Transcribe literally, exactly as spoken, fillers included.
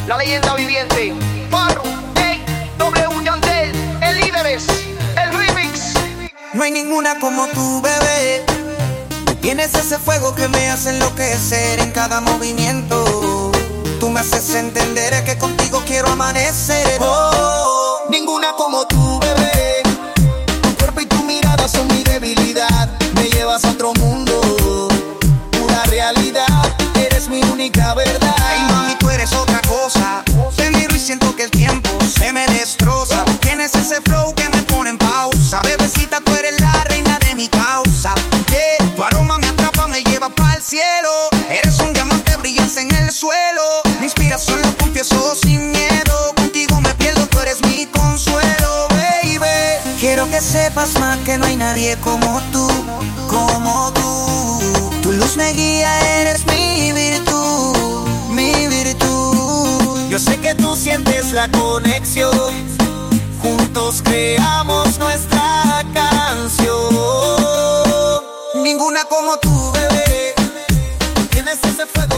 la leyenda viviente. Farru, Ey, W Yandel, el Líderes, el remix. No hay ninguna como tú, bebé. Tienes ese fuego que me hace enloquecer en cada movimiento. Tú me haces entender que contigo quiero amanecer. Oh, ninguna como tú, bebé. Tu cuerpo y tu mirada son mi debilidad. Me llevas a otro mundo, pura realidad. Eres mi única verdad. Ay, mami, tú eres otra cosa. Te miro y siento que el tiempo se me destroza. Tienes ese flow que me pone en pausa. Bebecita, tú eres la reina de mi causa. Yeah. Tu aroma me atrapa, me lleva para el cielo. Eres un diamante, brillas en el suelo. Mi inspiración la confieso sin miedo. Contigo me pierdo, tú eres mi consuelo, baby. Quiero que sepas más que no hay nadie como tú, como tú. Tu luz me guía, eres mi virtud, mi virtud. Yo sé que tú sientes la conexión. Juntos creamos nuestra canción. Ninguna como tú, bebé. Tienes ese fuego